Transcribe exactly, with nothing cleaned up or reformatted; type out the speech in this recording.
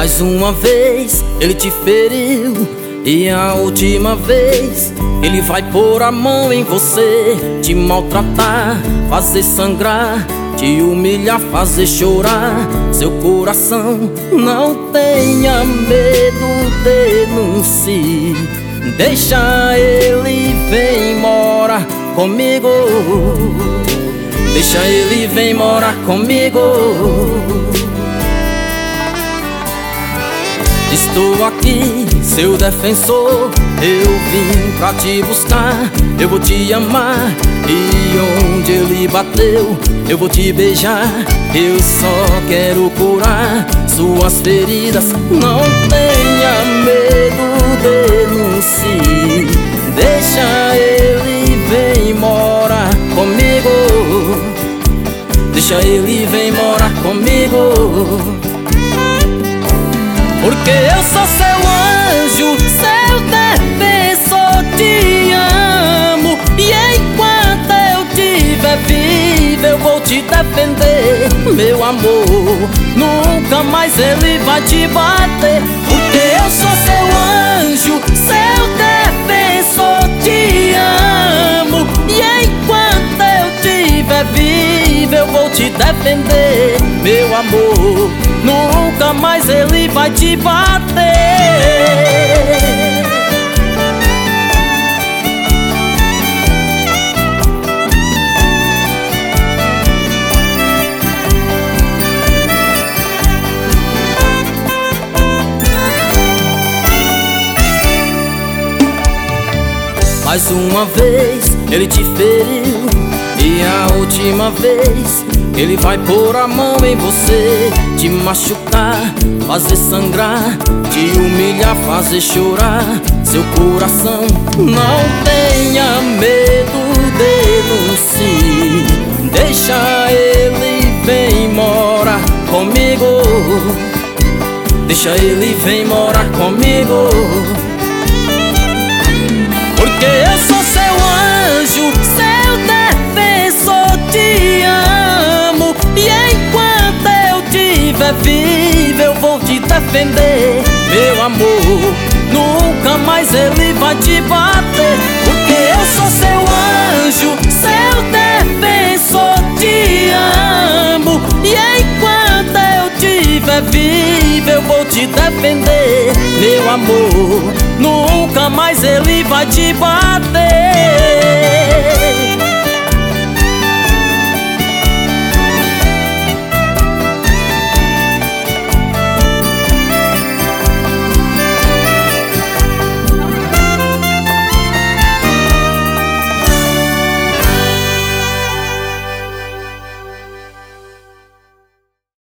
Mais uma vez ele te feriu, e a última vez ele vai pôr a mão em você, te maltratar, fazer sangrar, te humilhar, fazer chorar seu coração. Não tenha medo, denuncie, deixa ele, vem morar comigo. Deixa ele, vem morar comigo. Estou aqui, seu defensor, eu vim pra te buscar. Eu vou te amar, e onde ele bateu, eu vou te beijar. Eu só quero curar suas feridas. Não tenha medo, denuncie, deixa ele, vem morar comigo. Deixa ele, vem morar comigo. Porque eu sou seu anjo, seu defensor, te amo. E enquanto eu tiver vivo, eu vou te defender, meu amor. Nunca mais ele vai te bater. Porque eu sou seu anjo, seu defensor, te amo. E enquanto eu tiver vivo, eu vou te defender, meu amor. Nunca mais ele vai te bater. Mais uma vez ele te feriu, e a última vez ele vai pôr a mão em você, te machucar, fazer sangrar, te humilhar, fazer chorar seu coração. Não tenha medo, denuncie, deixa ele, vem morar comigo. Deixa ele, vem morar comigo. Porque eu sou seu anjo, seu defensor, te amo. E enquanto eu tiver vivo, eu vou te defender, meu amor. Nunca mais ele vai te bater. Porque eu sou seu anjo, seu defensor, te amo. E enquanto eu tiver vivo, eu vou te defender, meu amor. Nunca mais ele vai te bater.